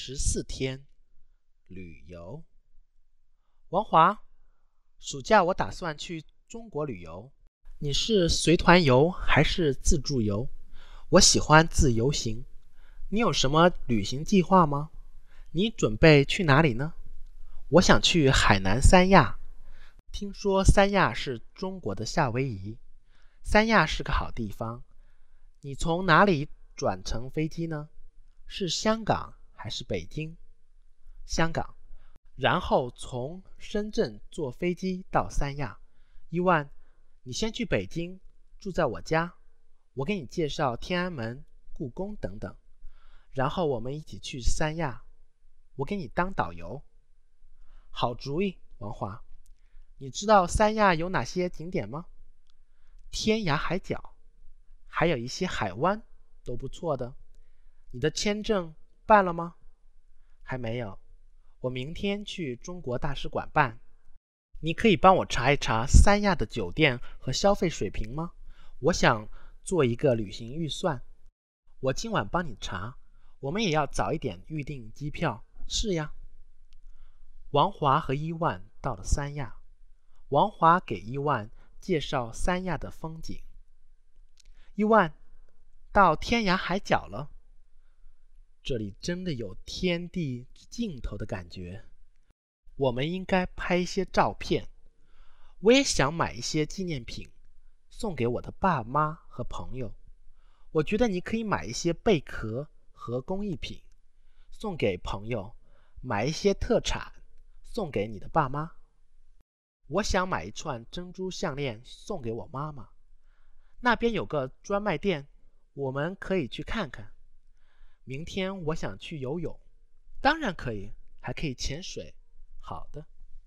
14天旅游。王华，暑假我打算去中国旅游，你是随团游还是自助游？我喜欢自由行，你有什么旅行计划吗？你准备去哪里呢？我想去海南三亚，听说三亚是中国的夏威夷，三亚是个好地方。你从哪里转乘飞机呢？是香港还是北京？香港，然后从深圳坐飞机到三亚。伊万，你先去北京，住在我家，我给你介绍天安门、故宫等等，然后我们一起去三亚，我给你当导游。好主意，王华。你知道三亚有哪些景点吗？天涯海角，还有一些海湾，都不错的。你的签证办了吗？还没有，我明天去中国大使馆办。你可以帮我查一查三亚的酒店和消费水平吗？我想做一个旅行预算。我今晚帮你查，我们也要早一点预订机票。是呀。王华和伊万到了三亚，王华给伊万介绍三亚的风景。伊万，到天涯海角了，这里真的有天地尽头的感觉。我们应该拍一些照片，我也想买一些纪念品送给我的爸妈和朋友。我觉得你可以买一些贝壳和工艺品送给朋友，买一些特产送给你的爸妈。我想买一串珍珠项链送给我妈妈，那边有个专卖店，我们可以去看看。明天我想去游泳，当然可以，还可以潜水。好的。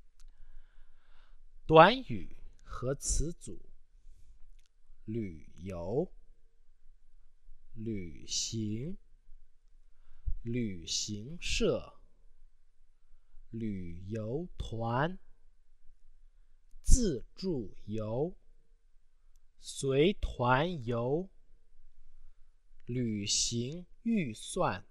短语和词组：旅游、旅行、旅行社、旅游团、自助游、随团游、旅行预算、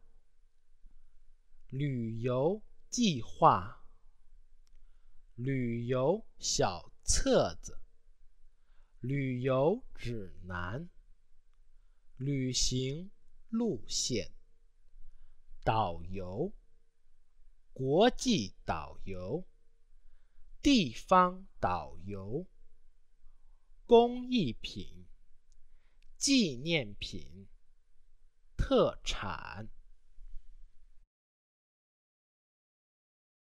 旅游计划、旅游小册子、旅游指南、旅行路线、导游、国际导游、地方导游、工艺品、纪念品、特产。